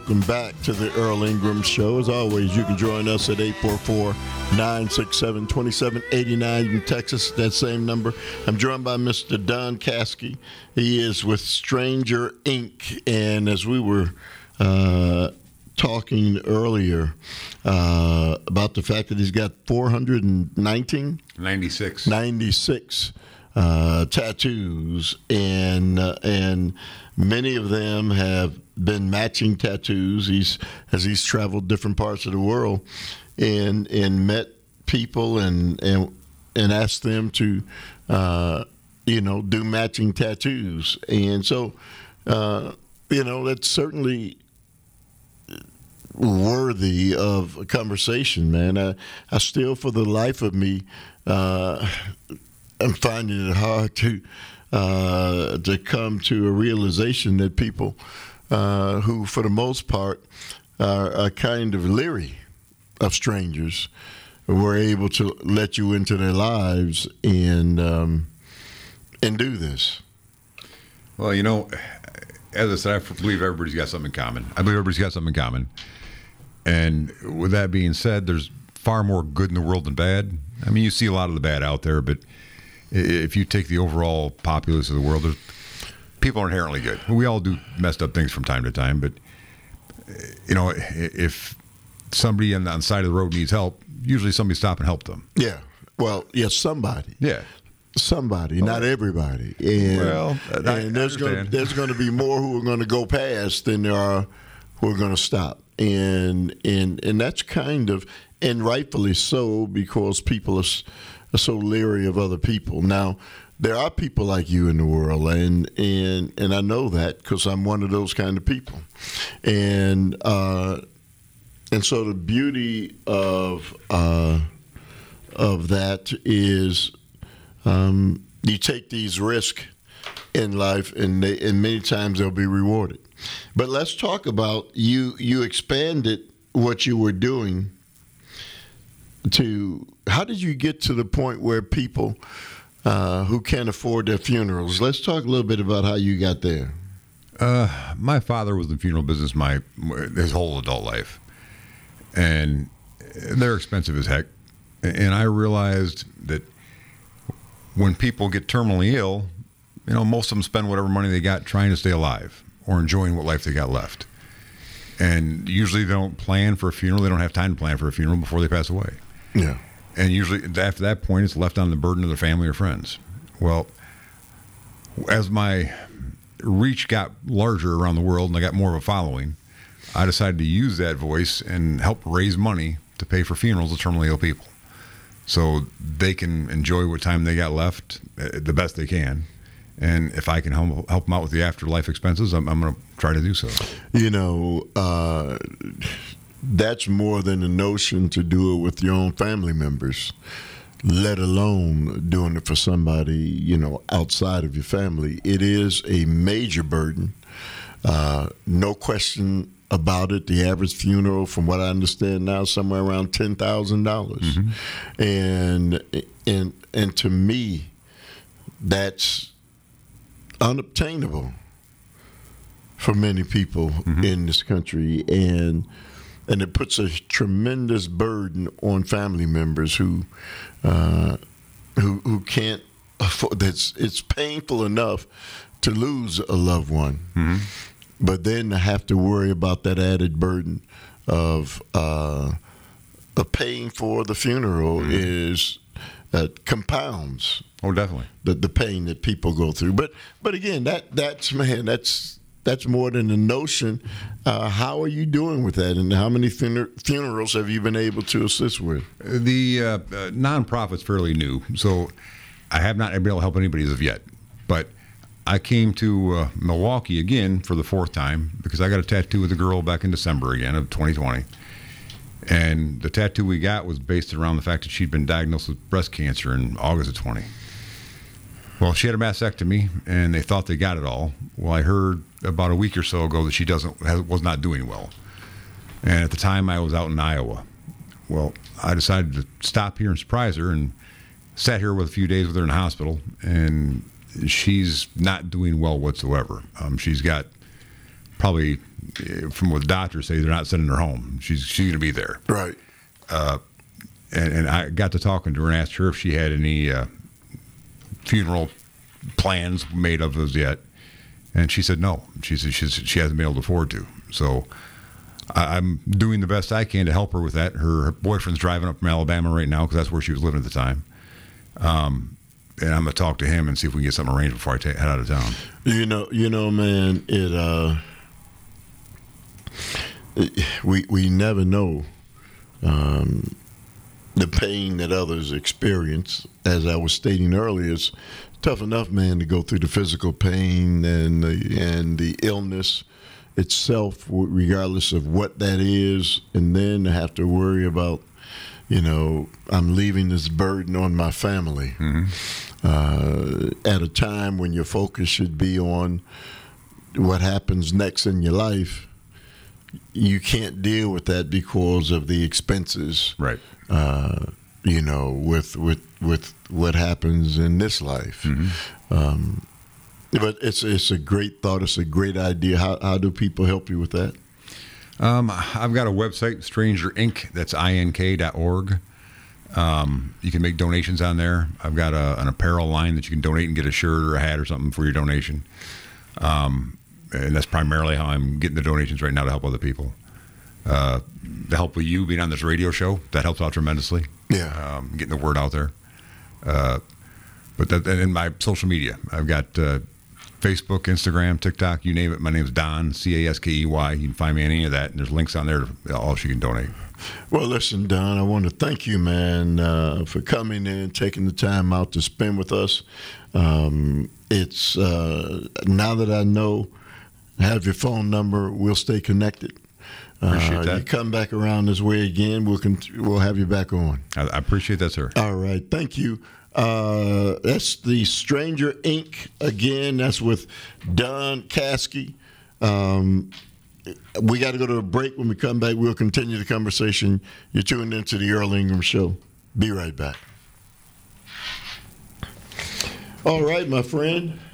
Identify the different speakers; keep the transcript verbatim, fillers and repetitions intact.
Speaker 1: welcome back to the Earl Ingram Show. As always, you can join us at eight four four, nine six seven, two seven eight nine. You can text us that same number. I'm joined by Mister Don Caskey. He is with Stranger Incorporated. And as we were uh, talking earlier uh, about the fact that he's got four hundred nineteen?
Speaker 2: ninety-six.
Speaker 1: ninety-six uh, tattoos, and uh, and many of them have been matching tattoos. He's as he's traveled different parts of the world, and and met people and and and asked them to, uh, you know, do matching tattoos, and so, uh, you know, that's certainly worthy of a conversation, man. I, I still, for the life of me, uh, I'm finding it hard to uh, to come to a realization that people uh, who, for the most part, are, are kind of leery of strangers were able to let you into their lives and um, and do this.
Speaker 2: Well, you know, as I said, I believe everybody's got something in common. I believe everybody's got something in common. And with that being said, there's far more good in the world than bad. I mean, you see a lot of the bad out there, but if you take the overall populace of the world, there's, people are inherently good. We all do messed up things from time to time, but, you know, if somebody on the side of the road needs help, usually somebody stop and help them.
Speaker 1: Yeah. Well, yes, yeah, somebody.
Speaker 2: Yeah.
Speaker 1: Somebody, not everybody. And,
Speaker 2: well, I,
Speaker 1: and there's going there's going to be more who are going to go past than there are who are going to stop. And and and that's kind of, and rightfully so, because people are, are so leery of other people. Now, there are people like you in the world, and and and I know that because I'm one of those kind of people. And uh, and so the beauty of uh, of that is um, you take these risks in life, and they, and many times they'll be rewarded. But let's talk about you. You expanded what you were doing to. How did you get to the point where people uh, who can't afford their funerals? Let's talk a little bit about how you got there.
Speaker 2: Uh, my father was in the funeral business my his whole adult life, and they're expensive as heck. And I realized that when people get terminally ill, you know, most of them spend whatever money they got trying to stay alive or enjoying what life they got left. And usually they don't plan for a funeral. They don't have time to plan for a funeral before they pass away.
Speaker 1: Yeah.
Speaker 2: And usually after that point, it's left on the burden of their family or friends. Well, as my reach got larger around the world and I got more of a following, I decided to use that voice and help raise money to pay for funerals of terminally ill people, so they can enjoy what time they got left the best they can. And if I can help, help them out with the afterlife expenses, I'm, I'm going to try to do so.
Speaker 1: You know, uh, that's more than a notion to do it with your own family members, let alone doing it for somebody, you know, outside of your family. It is a major burden. Uh, no question about it. The average funeral, from what I understand now, somewhere around ten thousand dollars. Mm-hmm. And, and, and to me, that's unobtainable for many people mm-hmm. in this country, and and it puts a tremendous burden on family members who uh, who who can't afford. That's it's painful enough to lose a loved one, mm-hmm. but then to have to worry about that added burden of uh, of paying for the funeral mm-hmm. is uh, compounds.
Speaker 2: Oh, definitely.
Speaker 1: The the pain that people go through, but but again, that that's man, that's that's more than a notion. Uh, how are you doing with that, and how many funer- funerals have you been able to assist with?
Speaker 2: The uh, uh, nonprofit's fairly new, so I have not been able to help anybody as of yet. But I came to uh, Milwaukee again for the fourth time because I got a tattoo with a girl back in December again of twenty twenty. And the tattoo we got was based around the fact that she'd been diagnosed with breast cancer in August of twenty. Well, she had a mastectomy, and they thought they got it all. Well, I heard about a week or so ago that she doesn't was not doing well. And at the time, I was out in Iowa. Well, I decided to stop here and surprise her, and sat here with a few days with her in the hospital, and she's not doing well whatsoever. Um, she's got probably from what the doctors say, they're not sending her home. She's she's going to be there.
Speaker 1: Right.
Speaker 2: Uh, and, and I got to talking to her and asked her if she had any uh, funeral plans made of us yet. And she said no. She said she's, she hasn't been able to afford to. So I, I'm doing the best I can to help her with that. Her, her boyfriend's driving up from Alabama right now because that's where she was living at the time. Um, and I'm going to talk to him and see if we can get something arranged before I ta- head out of town.
Speaker 1: You know, you know, man, it, uh, it we we never know um, the pain that others experience. As I was stating earlier, it's tough enough, man, to go through the physical pain and the and the illness itself, regardless of what that is, and then to have to worry about, you know, I'm leaving this burden on my family. Mm-hmm. Uh, at a time when your focus should be on what happens next in your life, you can't deal with that because of the expenses,
Speaker 2: right?
Speaker 1: Uh, you know, with with with what happens in this life. Mm-hmm. Um, but it's it's a great thought. It's a great idea. How how do people help you with that?
Speaker 2: Um, I've got a website, Stranger Inc. That's I N K dot org. Um, you can make donations on there. I've got a, an apparel line that you can donate and get a shirt or a hat or something for your donation. Um, and that's primarily how I'm getting the donations right now to help other people. Uh, the help with you being on this radio show, that helps out tremendously.
Speaker 1: Yeah.
Speaker 2: Um, getting the word out there. Uh, but that, and in my social media, I've got uh, Facebook, Instagram, TikTok, you name it. My name's Don, C A S K E Y. You can find me on any of that, and there's links on there to all you can donate.
Speaker 1: Well, listen, Don, I want to thank you, man, uh, for coming in, taking the time out to spend with us. Um, it's uh, now that I know, I have your phone number, we'll stay connected.
Speaker 2: Appreciate
Speaker 1: uh,
Speaker 2: that.
Speaker 1: You come back around this way again, we'll con- we'll have you back on.
Speaker 2: I, I appreciate that, sir.
Speaker 1: All right, thank you. Uh, that's the Stranger Incorporated again. That's with Don Caskey. Um, we got to go to a break. When we come back, we'll continue the conversation. You're tuned into the Earl Ingram Show. Be right back. All right, my friend.